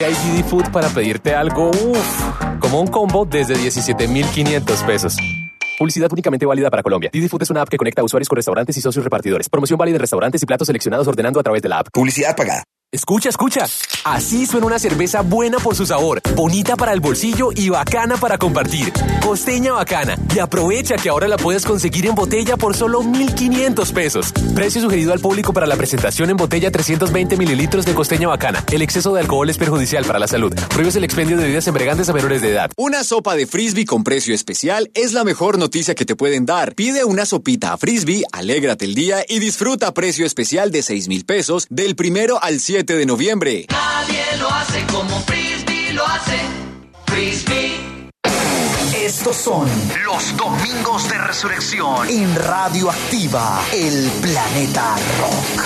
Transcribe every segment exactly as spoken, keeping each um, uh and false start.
y Didi Food para pedirte algo, uff, como un combo desde diecisiete mil quinientos pesos. Publicidad únicamente válida para Colombia. Didi Food es una app que conecta a usuarios con restaurantes y socios repartidores. Promoción válida en restaurantes y platos seleccionados ordenando a través de la app. Publicidad pagada. Escucha, escucha. Así suena una cerveza buena por su sabor, bonita para el bolsillo y bacana para compartir. Costeña Bacana. Y aprovecha que ahora la puedes conseguir en botella por solo mil quinientos pesos. Precio sugerido al público para la presentación en botella trescientos veinte mililitros de Costeña Bacana. El exceso de alcohol es perjudicial para la salud. Prohíbe el expendio de bebidas embriagantes a menores de edad. Una sopa de Frisbee con precio especial es la mejor noticia que te pueden dar. Pide una sopita a Frisbee, alégrate el día y disfruta precio especial de seis mil pesos del primero al siete de noviembre. Nadie lo hace como Frisbee lo hace. Frisbee. Estos son los Domingos de Resurrección en Radioactiva, el planeta rock.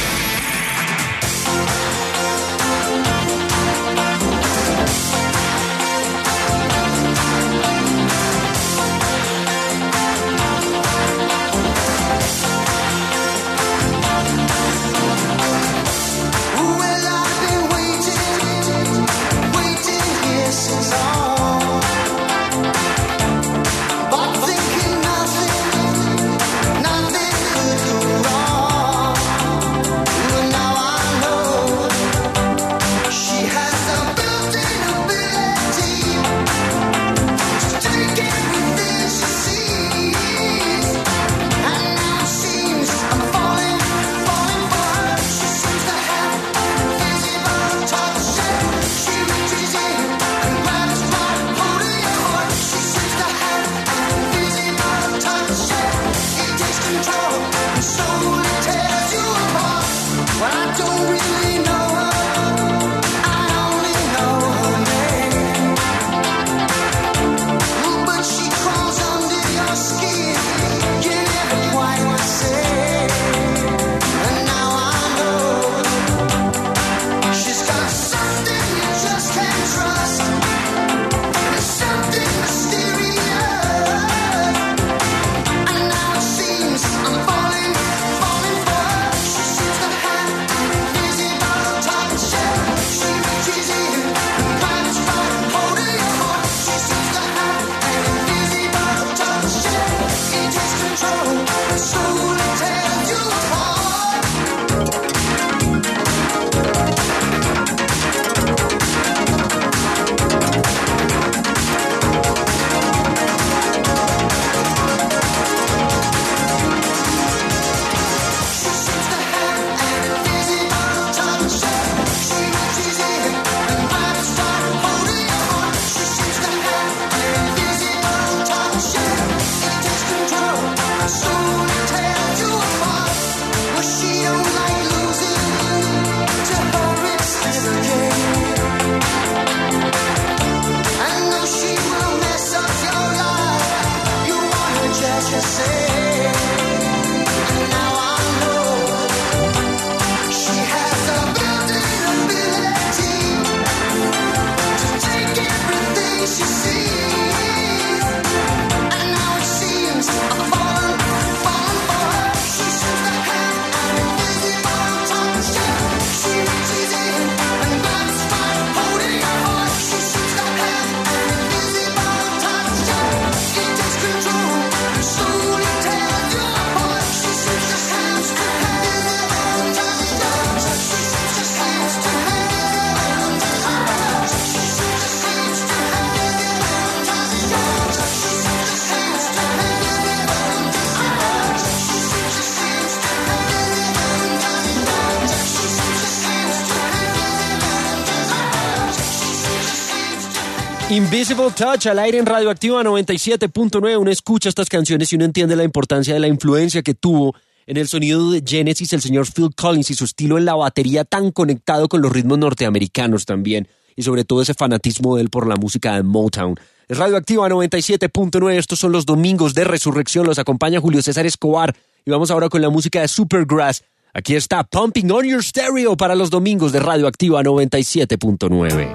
Invisible Touch al aire en Radioactiva noventa y siete punto nueve. Uno escucha estas canciones y uno entiende la importancia de la influencia que tuvo en el sonido de Genesis el señor Phil Collins y su estilo en la batería tan conectado con los ritmos norteamericanos también, y sobre todo ese fanatismo de él por la música de Motown. Es Radioactiva noventa y siete punto nueve. Estos son los Domingos de Resurrección. Los acompaña Julio César Escobar y vamos ahora con la música de Supergrass. Aquí está Pumping on Your Stereo para los Domingos de Radioactiva noventa y siete punto nueve.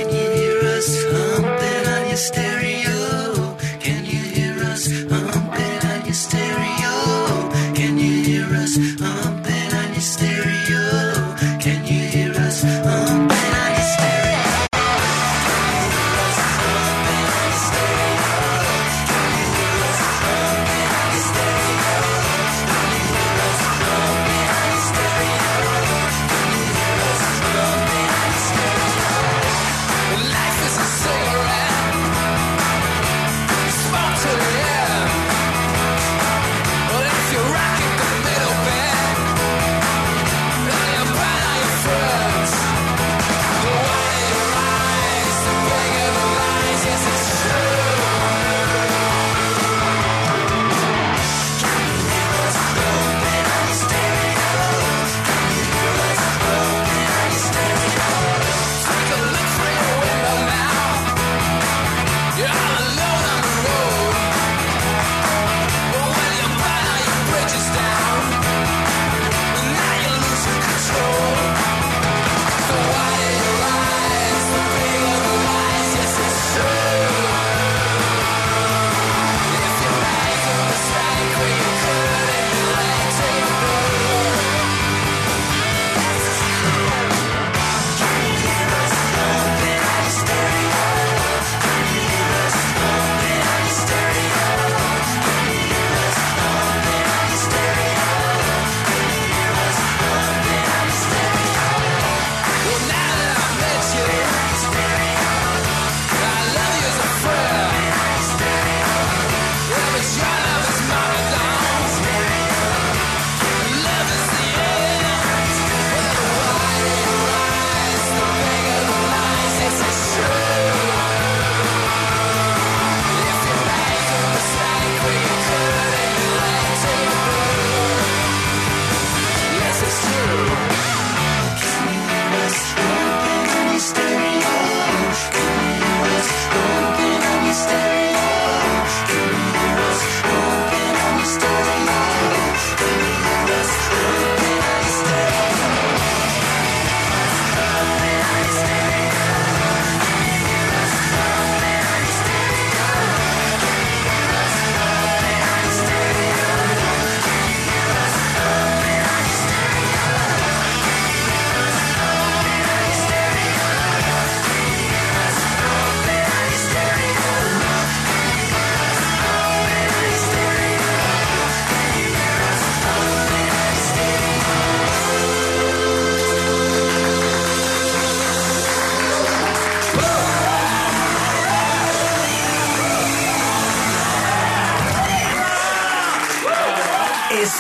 Stereo, can you hear us humping on your stereo? Can you hear us humping on your stereo? Can you hear us humping on your stereo?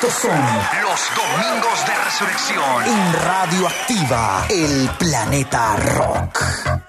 Estos son Los Domingos de Resurrección. en Radioactiva, el planeta rock.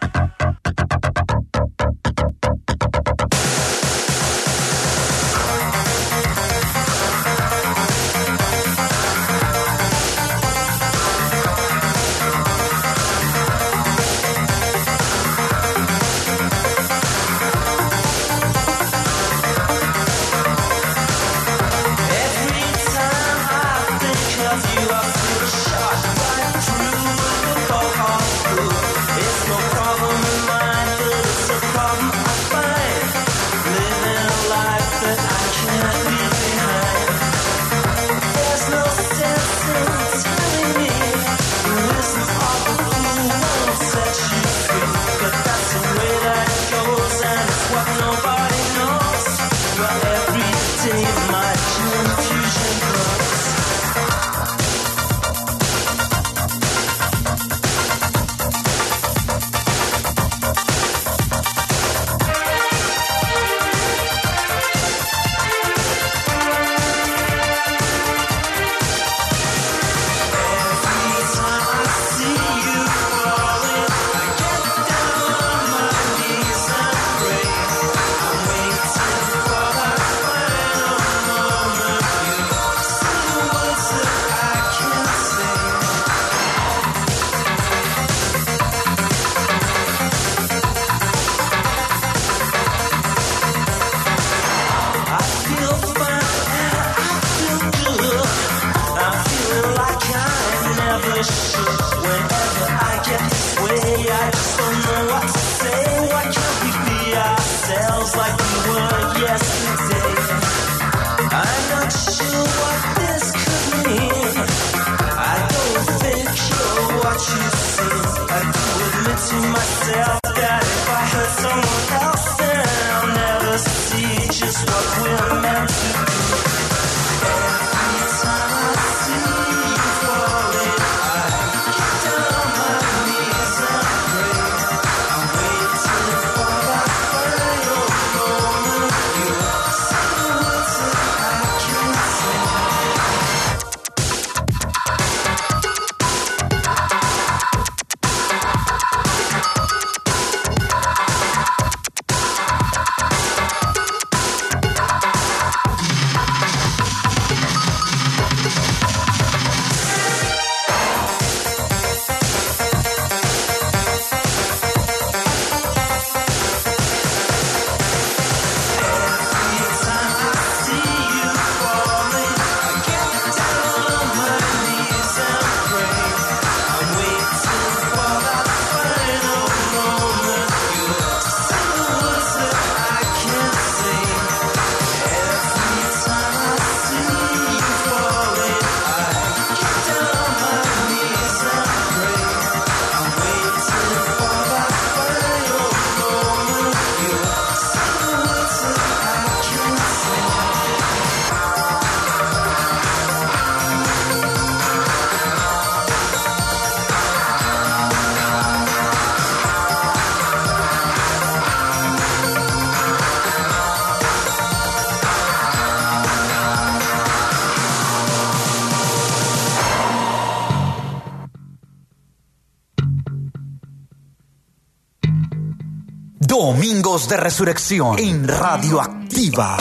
Domingos de Resurrección en Radioactiva.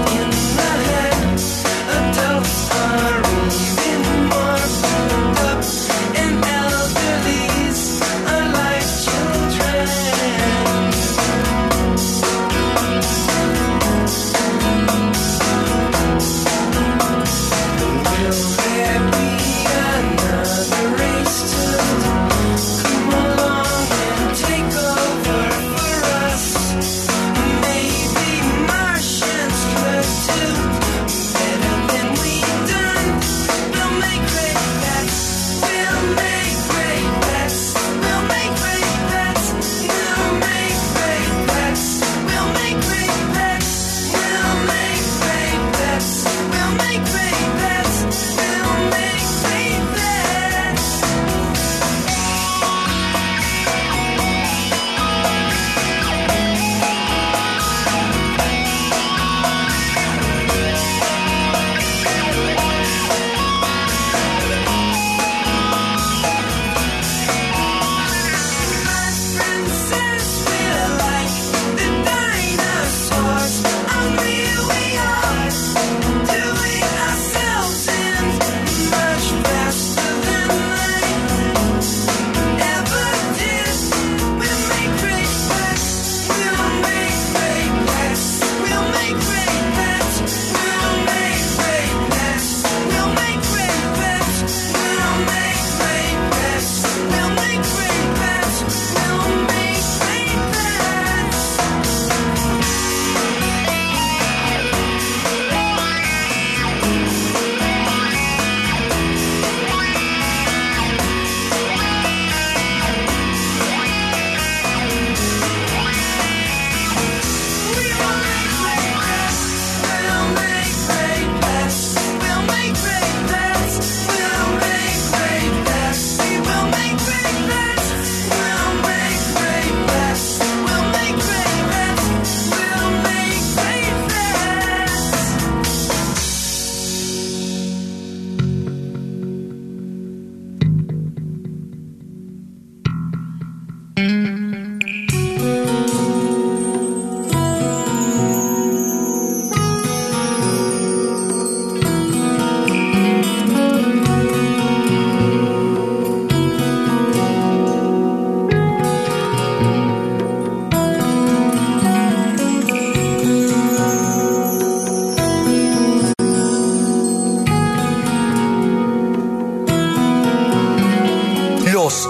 Adults are even more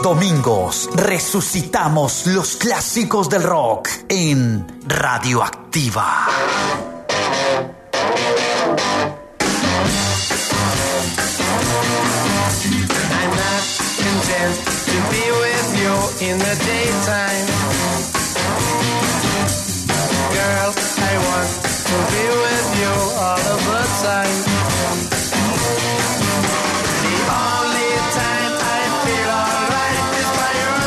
Los domingos resucitamos los clásicos del rock en Radioactiva. I'm not content to be with you in the daytime. Girl, I want to be with you all of the time. The only time I feel alright is by your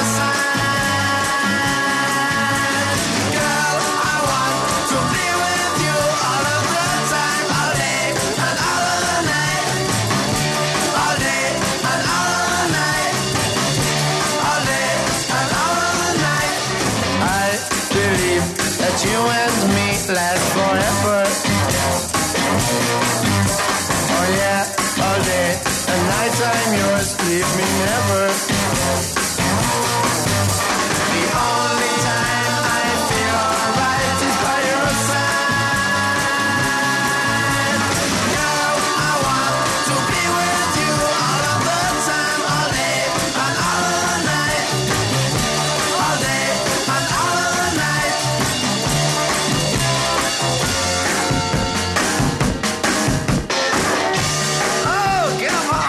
side. Girl, I want to be with you all of the time, all day and all of the night. All day and all of the night. All day and all of the night. I believe that you and me last forever. Oh yeah, all day and night I'm yours, leave me never. The only time I feel alright is by your side. Girl, I want to be with you all of the time, all day and all of the night. All day and all of the night. Oh, get 'em on!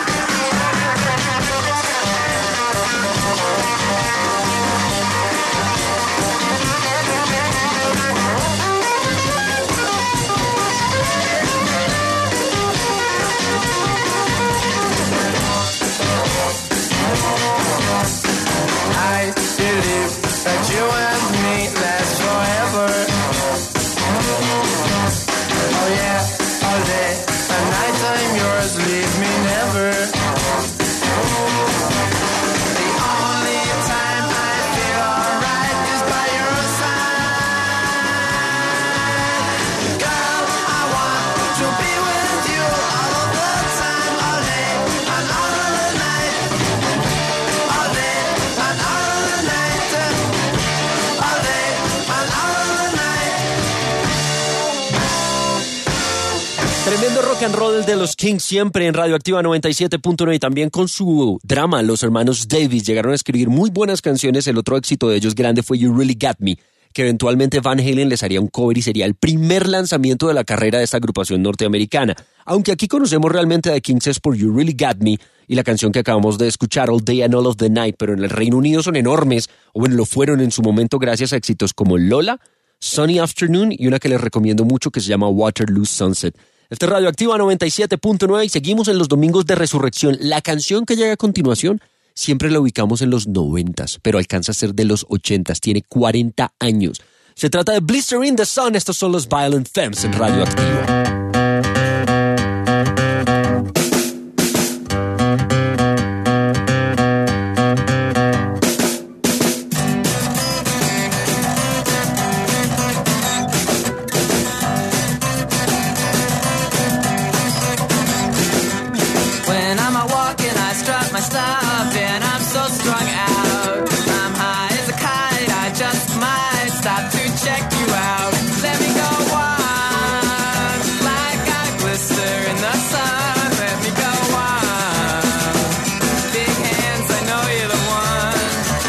I believe that you and me last forever. Oh yeah, all day and night I'm yours, leave me never. The only time I feel alright is by your side. Girl, I want to be with you all of the time, all day and all of the night. All day and all of the night. All day and all of the night. Tremendo rock and roll de los Kings, siempre en Radioactiva noventa y siete punto nueve, y también con su drama. Los hermanos Davis llegaron a escribir muy buenas canciones. El otro éxito de ellos grande fue You Really Got Me, que eventualmente Van Halen les haría un cover y sería el primer lanzamiento de la carrera de esta agrupación norteamericana. Aunque aquí conocemos realmente a The Kings es por You Really Got Me y la canción que acabamos de escuchar, All Day and All of the Night, pero en el Reino Unido son enormes, o bueno, lo fueron en su momento gracias a éxitos como Lola, Sunny Afternoon y una que les recomiendo mucho que se llama Waterloo Sunset. Este es Radioactiva noventa y siete punto nueve y seguimos en los domingos de resurrección. La canción que llega a continuación siempre la ubicamos en los noventas, pero alcanza a ser de los ochentas, tiene cuarenta años. Se trata de Blister in the Sun. Estos son los Violent Femmes en Radioactiva. When I'm out walking, I strut my stuff, and I'm so strung out. I'm high as a kite, I just might stop to check you out. Let me go on, like I glister in the sun. Let me go on, big hands, I know you're the one.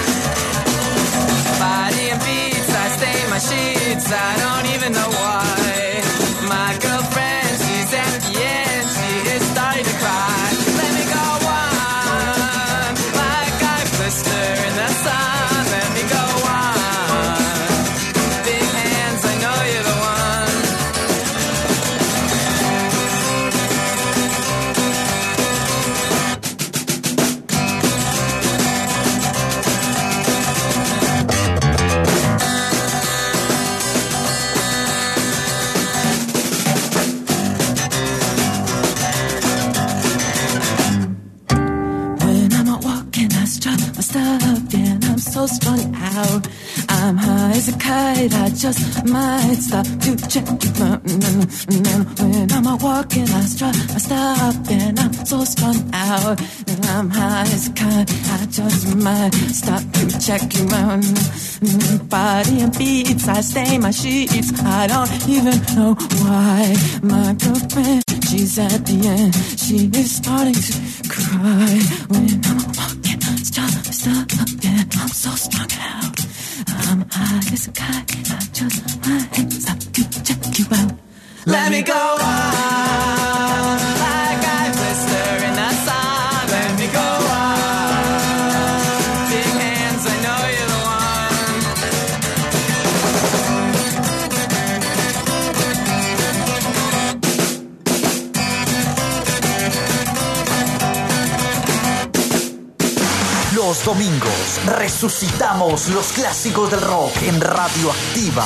Body and beats, I stain my sheets, I don't even know why. My girlfriend, she's at the end, she is starting to cry. Let me go on, like I glister in the sun. Let me go on, big hands, I know you're the one. When I'm out walking, I strut my stuff, and I'm so strung out. I'm high as a kite, I just might stop to check you out. When I'm out walking, I strut my stuff, and I'm so strung out. And I'm high as a kite, I just might stop to check you out. Body and beats, I stain my sheets, I don't even know why. My girlfriend, she's at the end, she is starting to cry. When I'm walking, stop as a kite, I just might stop to check you out. Let me go on, like I blister in the sun. Let me go on, big hands, I know you're the one. Los domingos resucitamos los clásicos del rock en Radioactiva.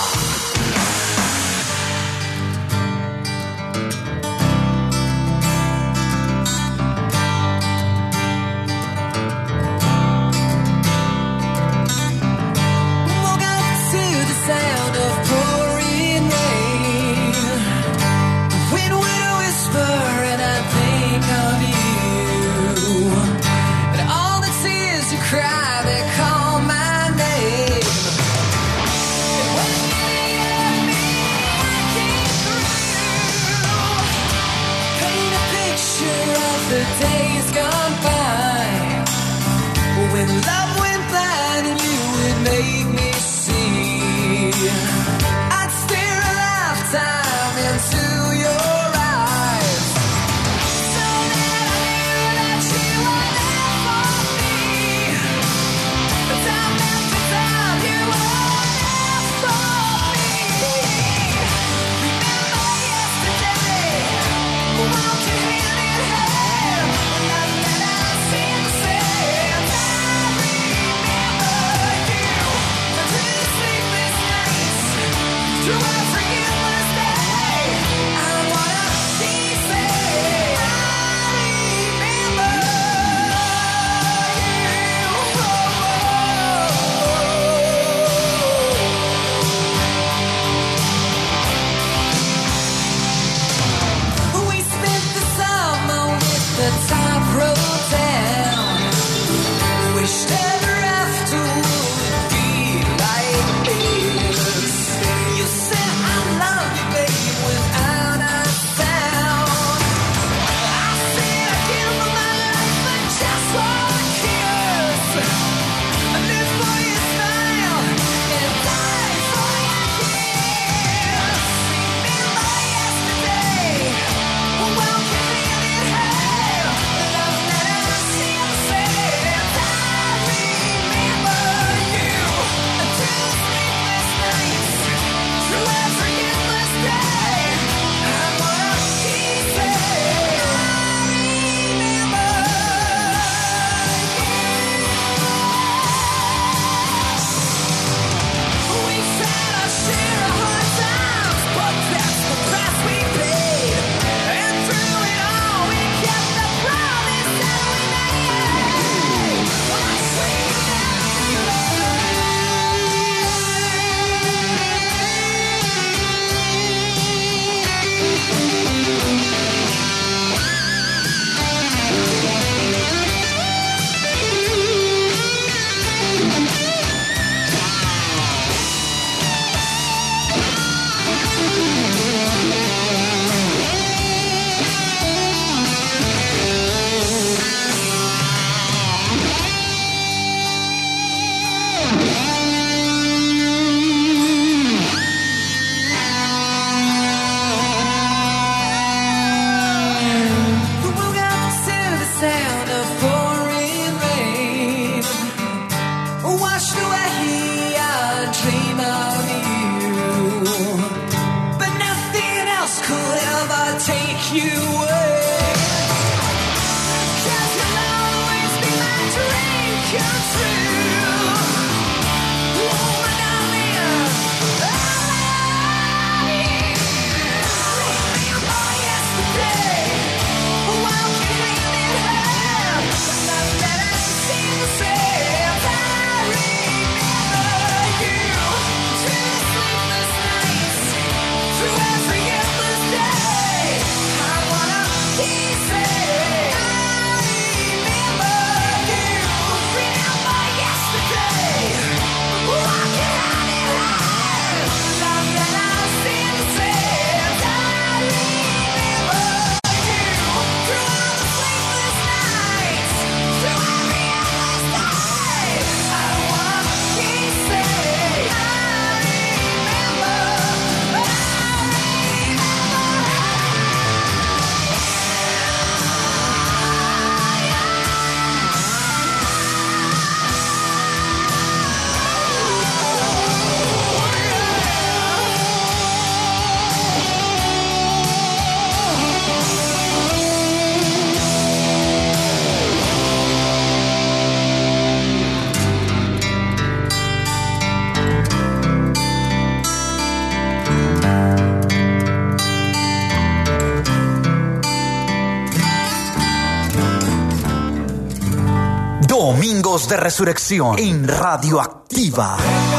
Domingos de Resurrección en Radioactiva.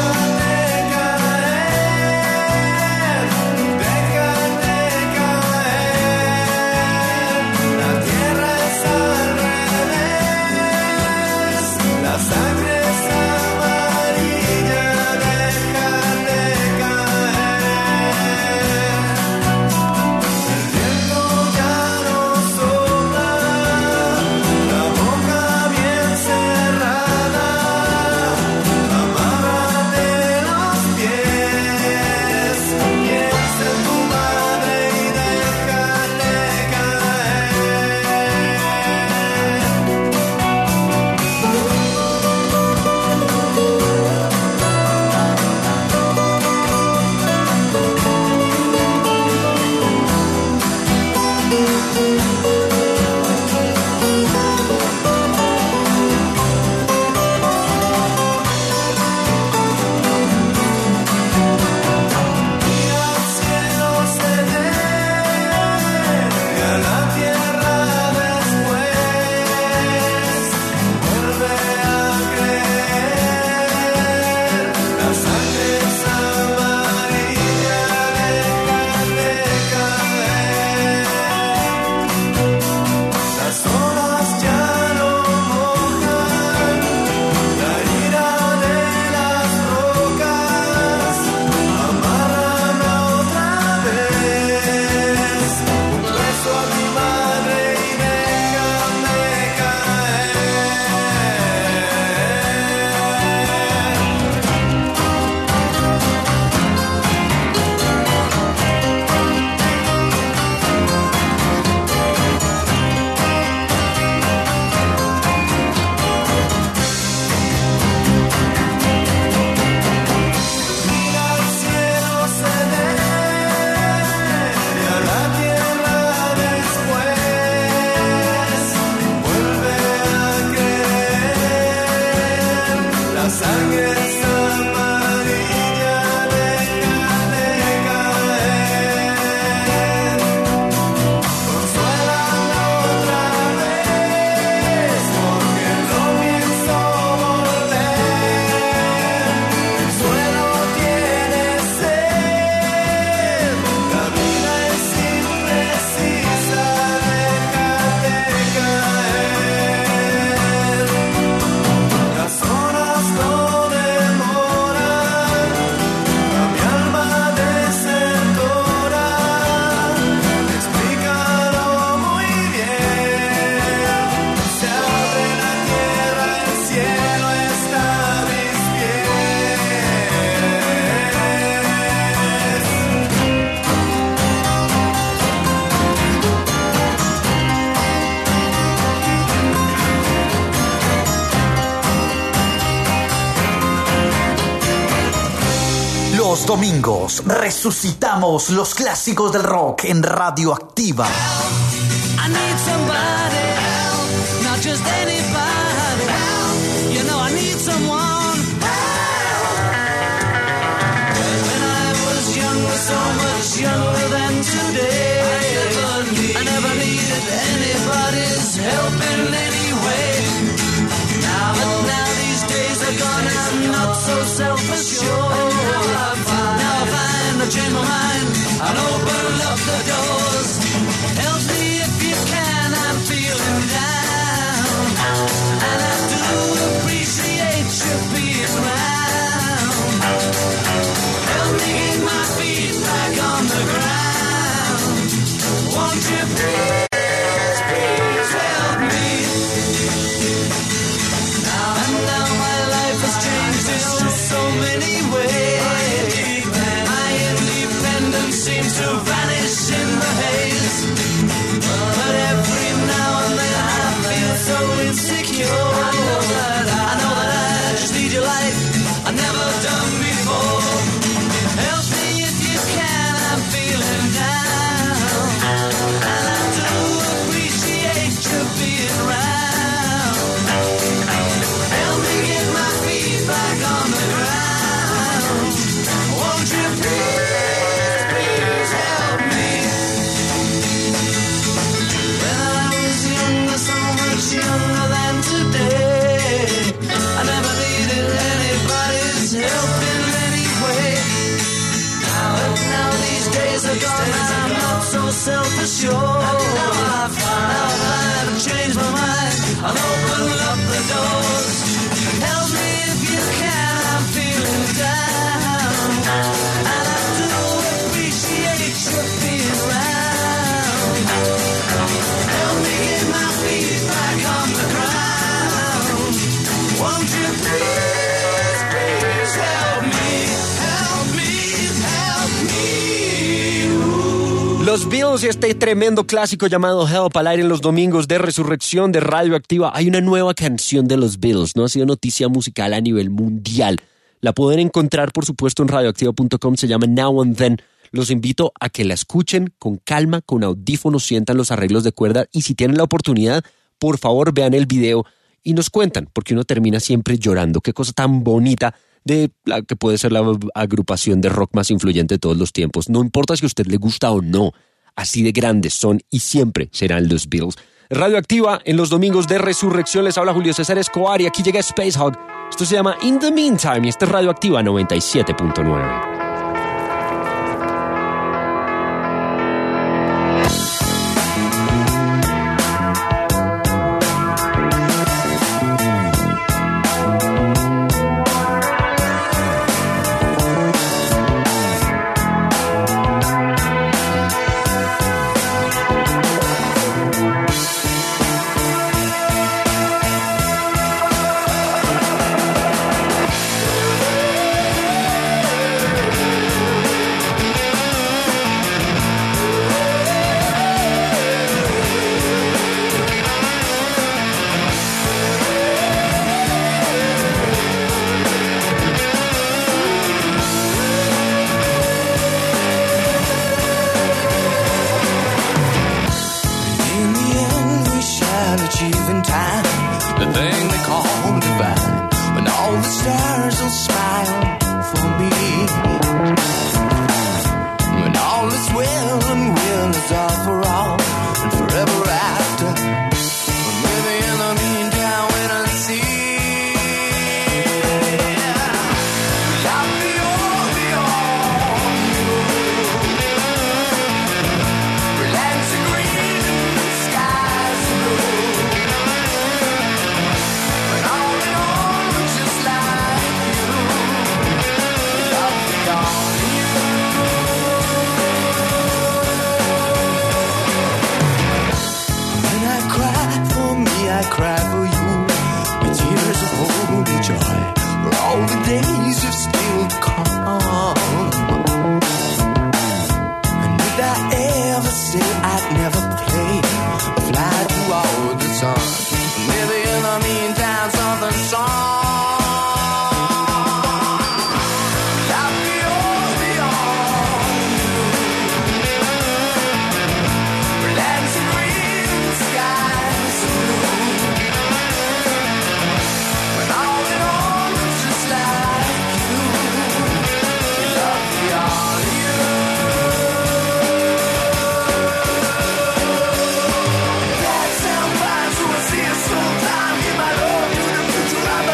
Los domingos resucitamos los clásicos del rock en Radioactiva. I need somebody help, not just anybody help. You know I need someone help. When I was younger, so much younger than today, I never, need, I never needed anybody's help in any way. Now, but now these days are gone, I'm not so self-assured. Now I find, now I find I've changed my mind and open up the doors. Help me if you can, I'm feeling down, and I do appreciate you being around. Help me get my feet back on the ground. Won't you please, please help me? Now and now my life has changed in so many ways. My independence seems to vanish in the haze. But every now and then I feel so insecure. I know that I, I know that I just need your light I've never done before. Help me if you can, I'm feeling down, and I do Los Beatles y este tremendo clásico llamado Help al aire en los domingos de Resurrección de Radioactiva. Hay una nueva canción de los Beatles, ¿no? Ha sido noticia musical a nivel mundial. La pueden encontrar, por supuesto, en radioactiva punto com. Se llama Now and Then. Los invito a que la escuchen con calma, con audífonos, sientan los arreglos de cuerda y si tienen la oportunidad, por favor, vean el video y nos cuentan, porque uno termina siempre llorando. Qué cosa tan bonita de la que puede ser la agrupación de rock más influyente de todos los tiempos. No importa si a usted le gusta o no, así de grandes son y siempre serán los Beatles. Radioactiva en los domingos de Resurrección. Les habla Julio César Escobar y aquí llega Space Hog. Esto se llama In the Meantime y este es Radioactiva noventa y siete punto nueve. That sound fine, so I see it sometime. In my love, to the future, I'm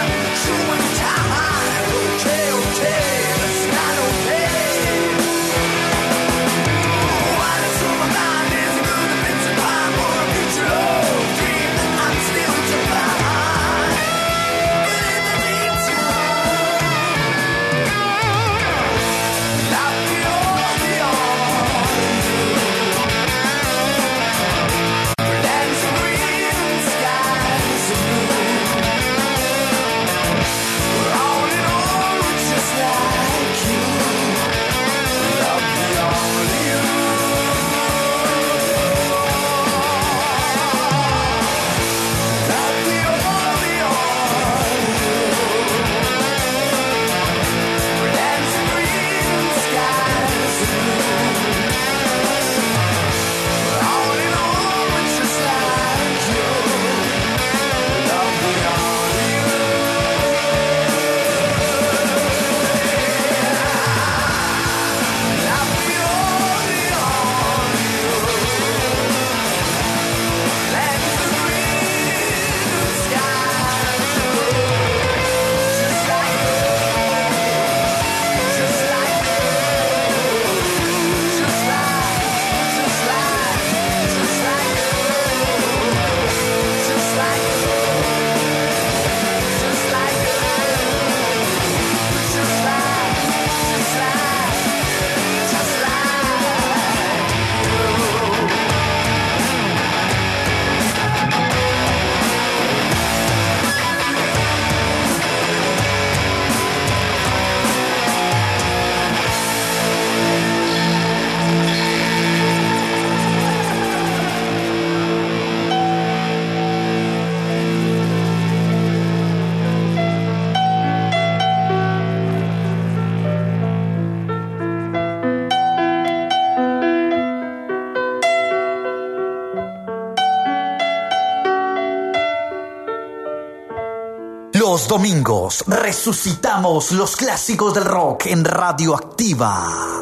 Los domingos resucitamos los clásicos del rock en Radioactiva.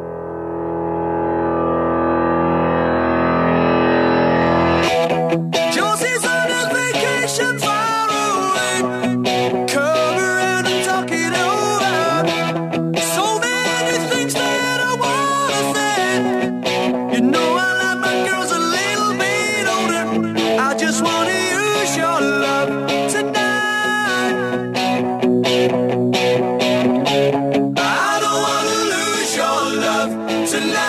Josie's on a vacation far away. Come around and talk it over. So many things that I wanna say. You know I like my girls a little bit older. I just wanna use your love tonight. I don't wanna lose your love tonight.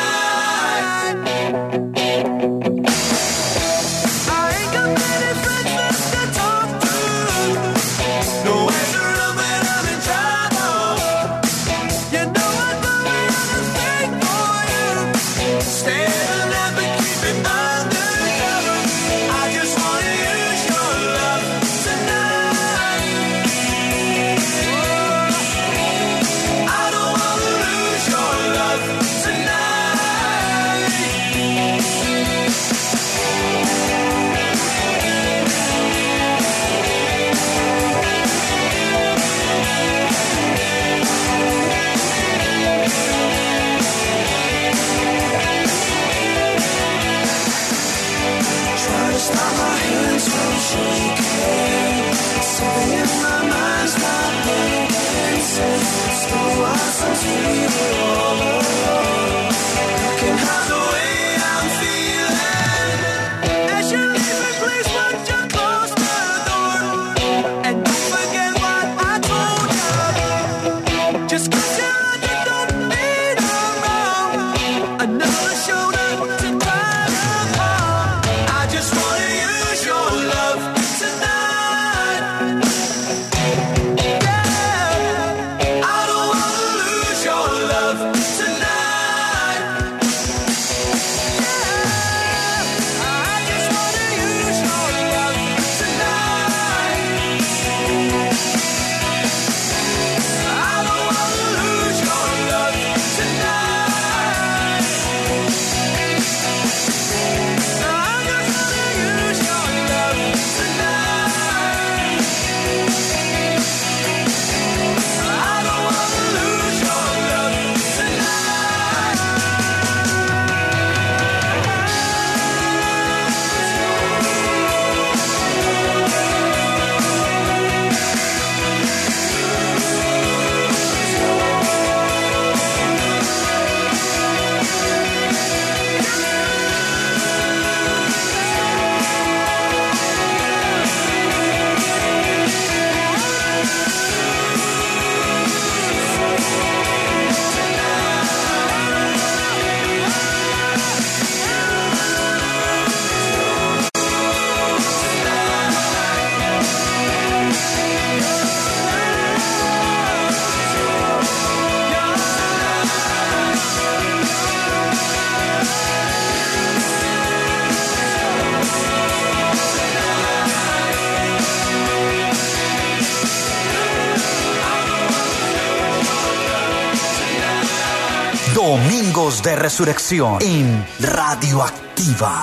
Domingos de Resurrección en Radioactiva.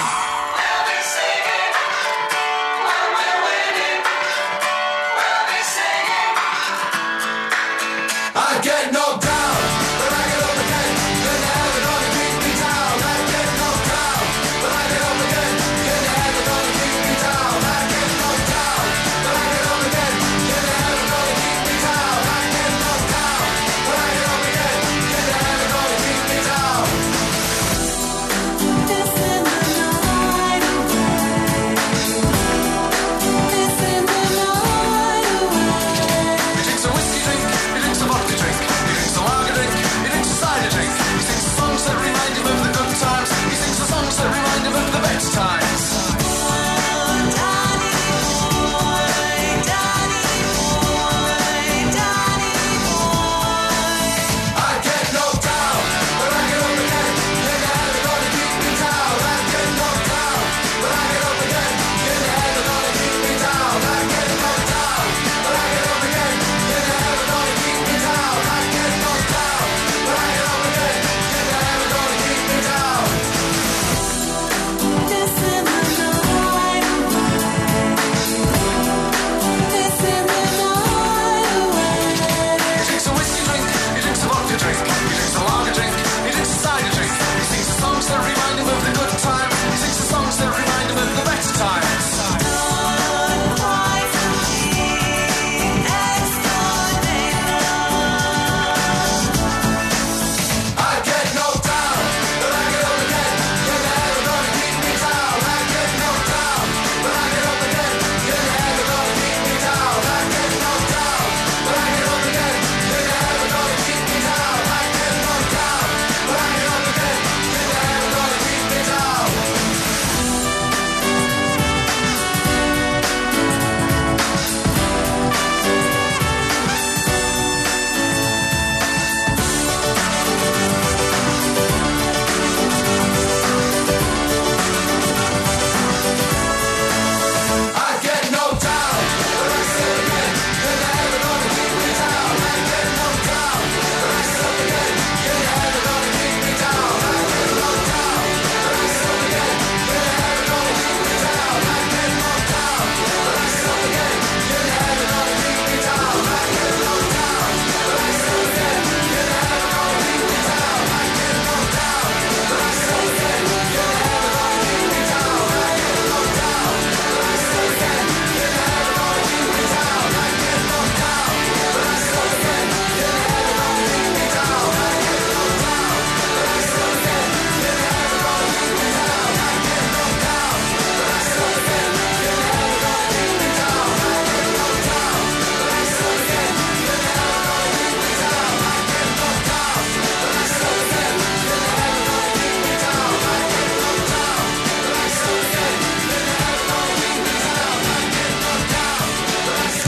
This is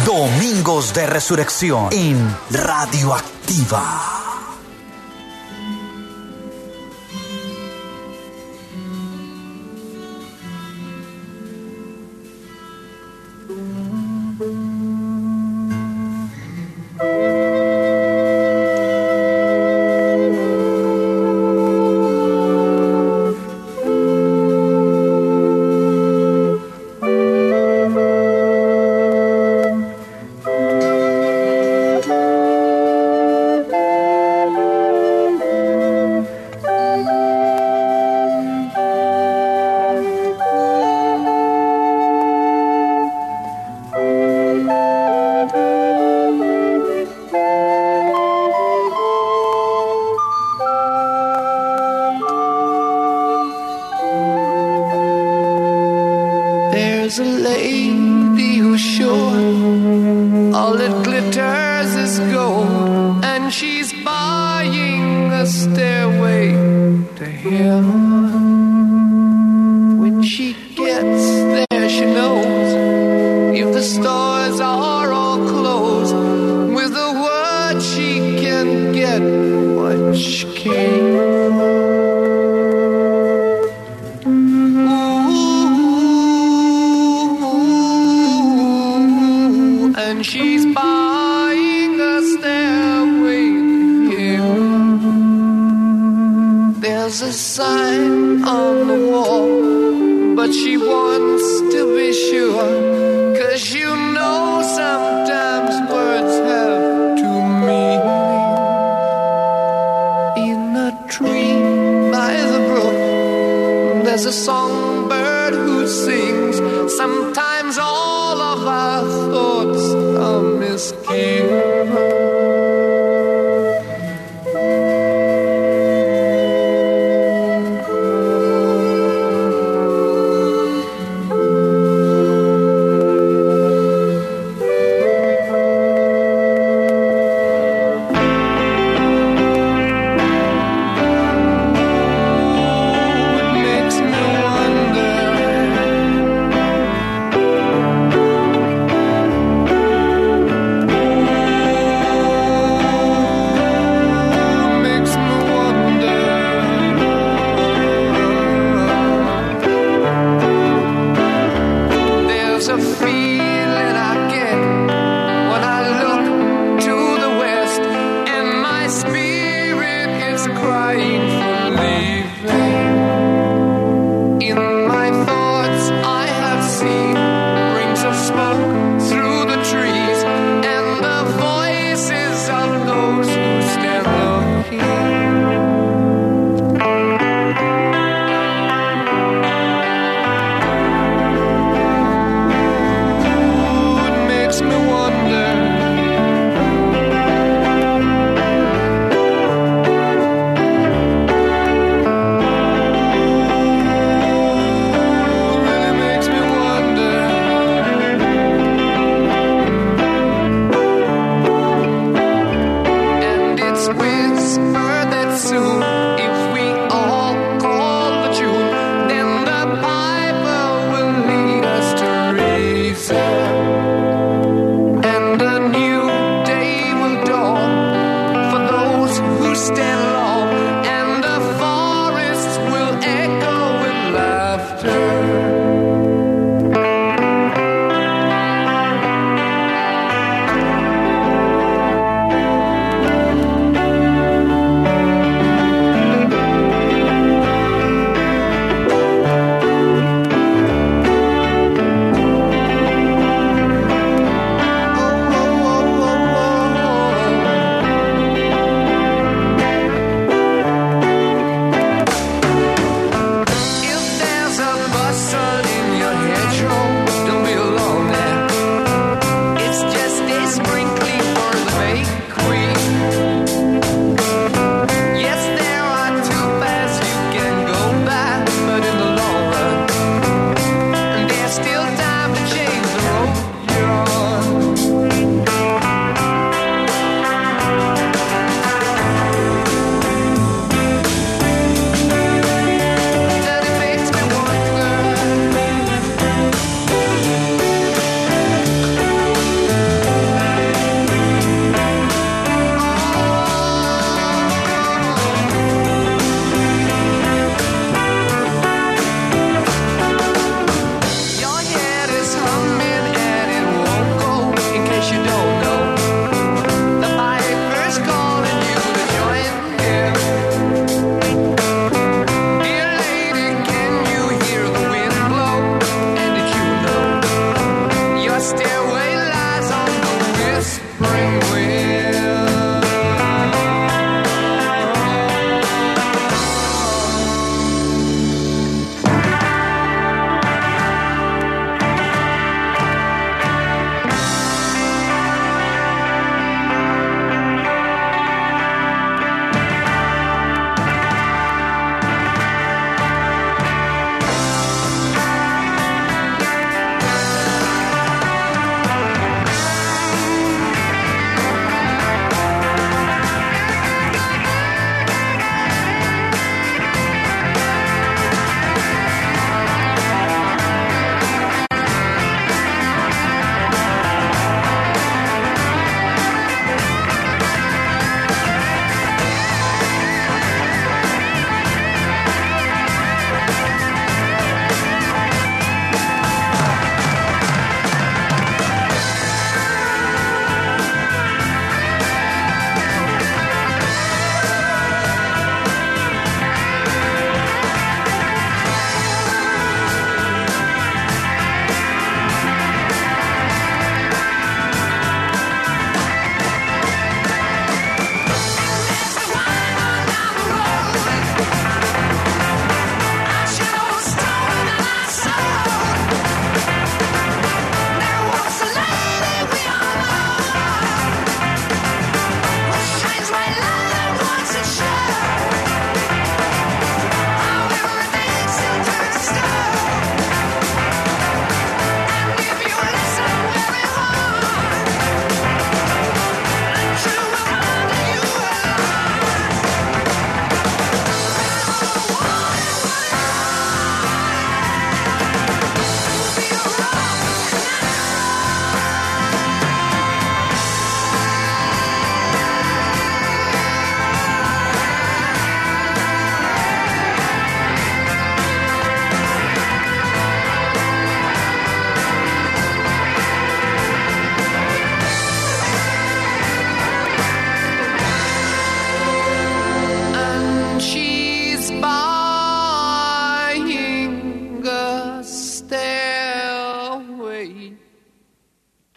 Domingos de Resurrección en Radioactiva. There's a lady who's sure all that glitters is gold, and she's buying a stairway to heaven. When she gets there, she knows if the stores are all closed, with a word she can get what she came for. And she's buying a stairway to heaven. There's a sign on the wall, but she wants to be sure, 'cause you know sometimes words have two meanings. In a tree by the brook, there's a songbird who sings. Sometimes all of our thoughts are misgiven. It makes me wonder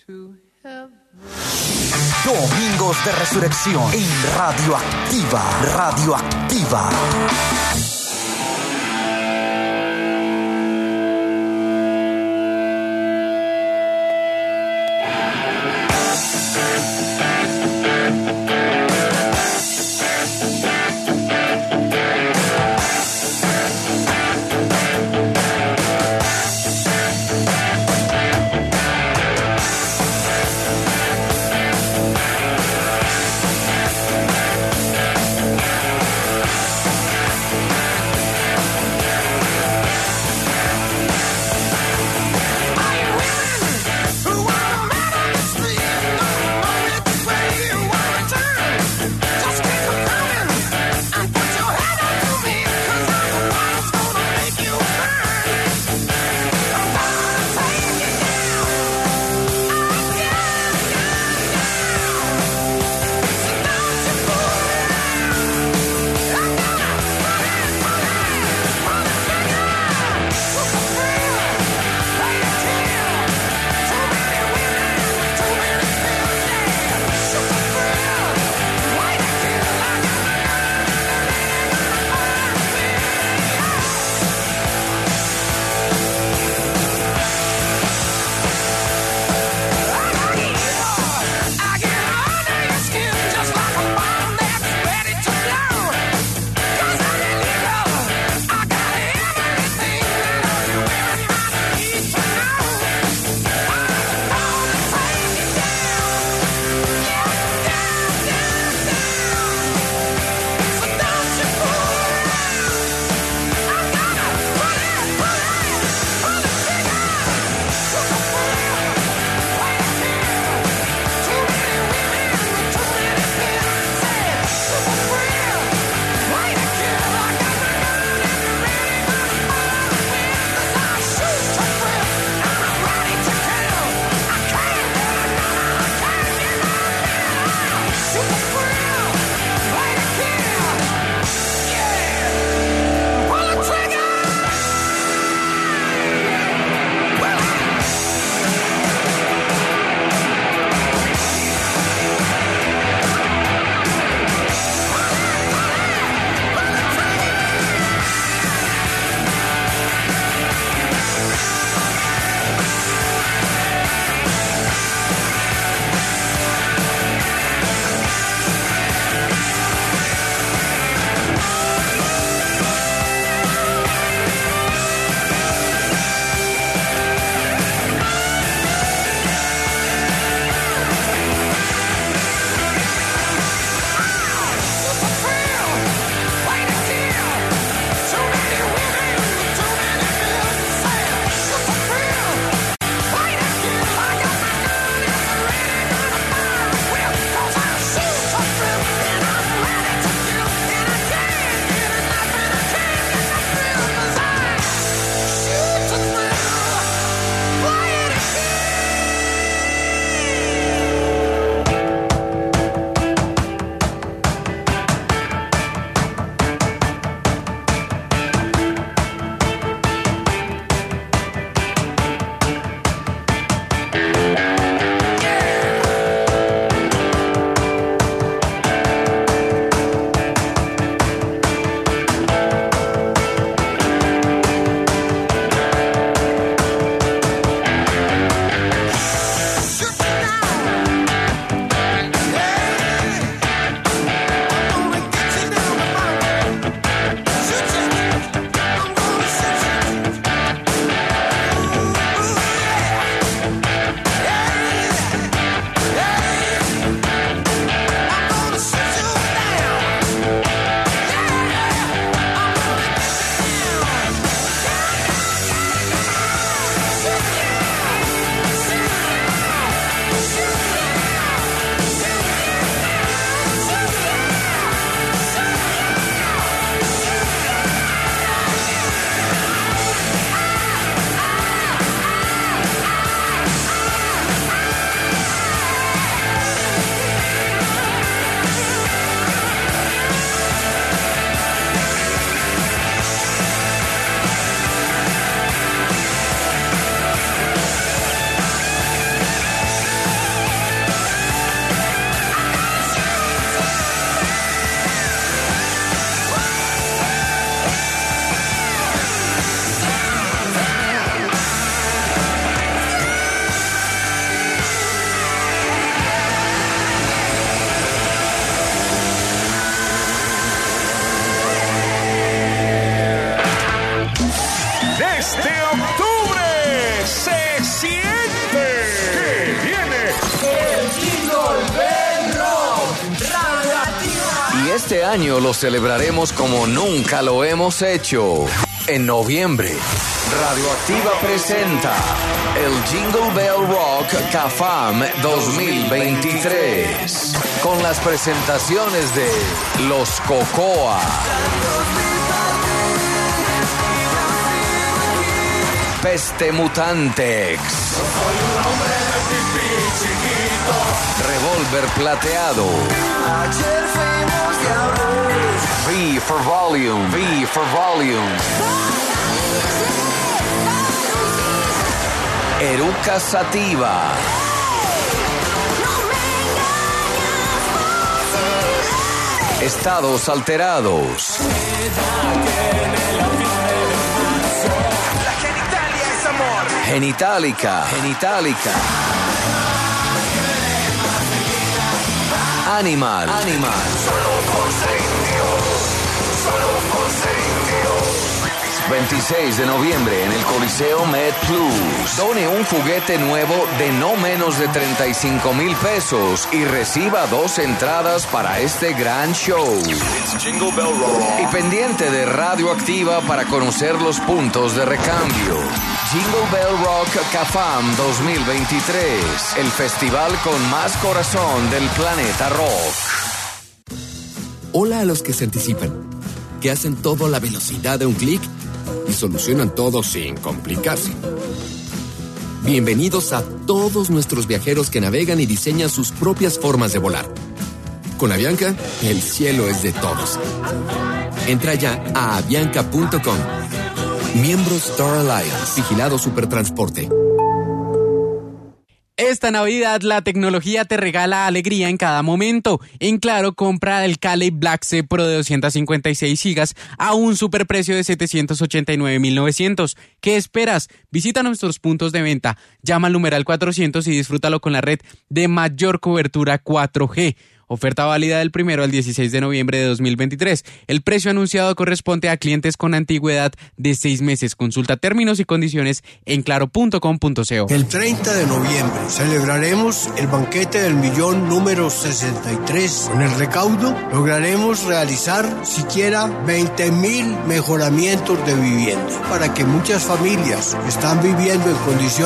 to heaven. Domingos de Resurrección en Radioactiva. Radioactiva. Thank Este año lo celebraremos como nunca lo hemos hecho. En noviembre, Radioactiva presenta el Jingle Bell Rock CAFAM dos mil veintitrés, con las presentaciones de Los Cocoa, Peste Mutantex, Revólver Plateado, V for Volume, V for Volume, Eruca Sativa, Estados Alterados, La genitalia es amor. Genitalica, Genitalica, Animal, Animal, veintiséis de noviembre en el Coliseo Med Plus. Done un juguete nuevo de no menos de treinta y cinco mil pesos y reciba dos entradas para este gran show. Y pendiente de Radioactiva para conocer los puntos de recambio. Jingle Bell Rock CAFAM dos mil veintitrés, el festival con más corazón del planeta rock. Hola a los que se anticipan, que hacen todo a la velocidad de un clic y solucionan todo sin complicarse. Bienvenidos a todos nuestros viajeros que navegan y diseñan sus propias formas de volar. Con Avianca, el cielo es de todos. Entra ya a avianca punto com. Miembro Star Alliance, vigilado Supertransporte. Esta Navidad la tecnología te regala alegría en cada momento. En Claro, compra el Kale Black C Pro de doscientos cincuenta y seis gigas a un superprecio de setecientos ochenta y nueve mil novecientos. ¿Qué esperas? Visita nuestros puntos de venta, llama al numeral cuatrocientos y disfrútalo con la red de mayor cobertura cuatro G. Oferta válida del primero al dieciséis de noviembre de dos mil veintitrés. El precio anunciado corresponde a clientes con antigüedad de seis meses. Consulta términos y condiciones en claro punto com punto co. El treinta de noviembre celebraremos el banquete del millón número sesenta y tres. Con el recaudo lograremos realizar siquiera veinte mil mejoramientos de vivienda para que muchas familias que están viviendo en condiciones